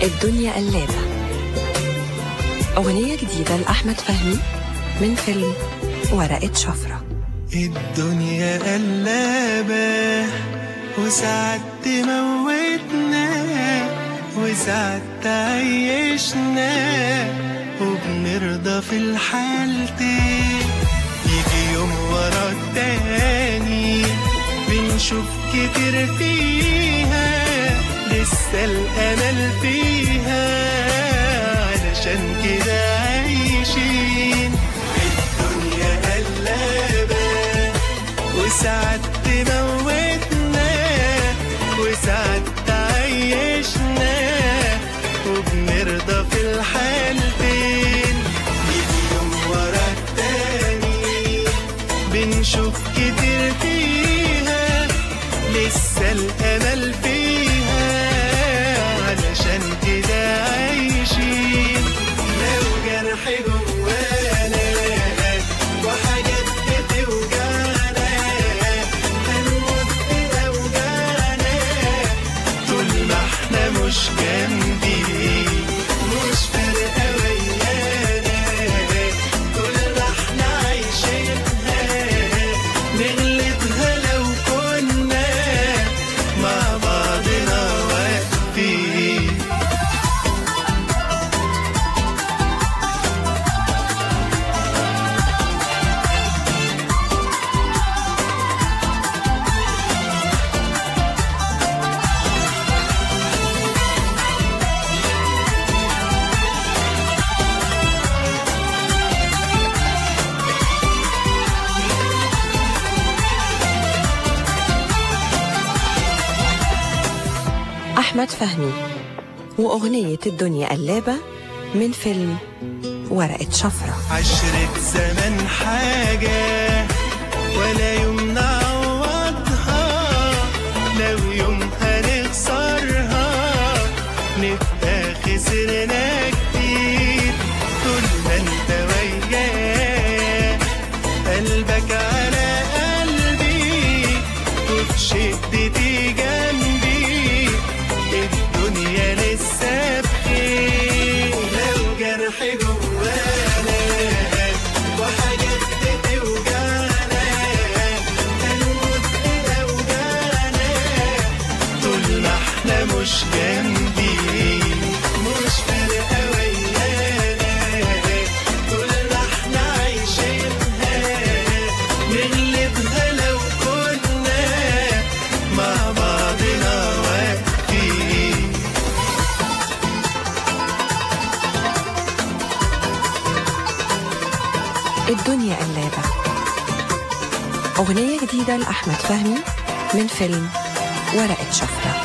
الدنيا قلابة، أغنية جديدة لأحمد فهمي من فيلم ورقة شفرة. الدنيا قلابة وساعات تموتنا وساعات تعيشنا وبنرضى في الحالتين. يجي يوم ورا التاني بنشوف كتير فيها لسه الأمل فيها، علشان كده عايشين. الدنيا قلابة وساعات تموتنا وساعات تعيشنا وبنرضى في الحالتين. يجي يوم ورا التاني بنشوف كتير فيها لسه الأمل فيها، علشان كده عايشين. لو جرح جوانا وحاجات بتوجعنا هنموت بأوجاعنا طول ما احنا مش جنبي، مش فارقة ويانا. طول ما احنا عايشينها نغلبها لو كنا مع بعضنا واقفين. أحمد فهمي وأغنية الدنيا قلابة من فيلم ورقة شفرة. عشرة زمن حاجة ولا يوم نعوضها، لو يوم هنخسرها نبقى خسرنا كتير. طول ما انت ويايا قلبك على قلبي وفي شدتي جنبي الدنيا لسه بخير. لو جرح جوانا وحاجات بتوجعنا هنموت بأوجاعنا طول ما احنا مش جنبي، مش فارقة ويانا. طول ما احنا عايشينها نغلبها لو كنا مع بعضنا واقفين. الدنيا قلابة، أغنية جديدة لأحمد فهمي من فيلم ورقة شفرة.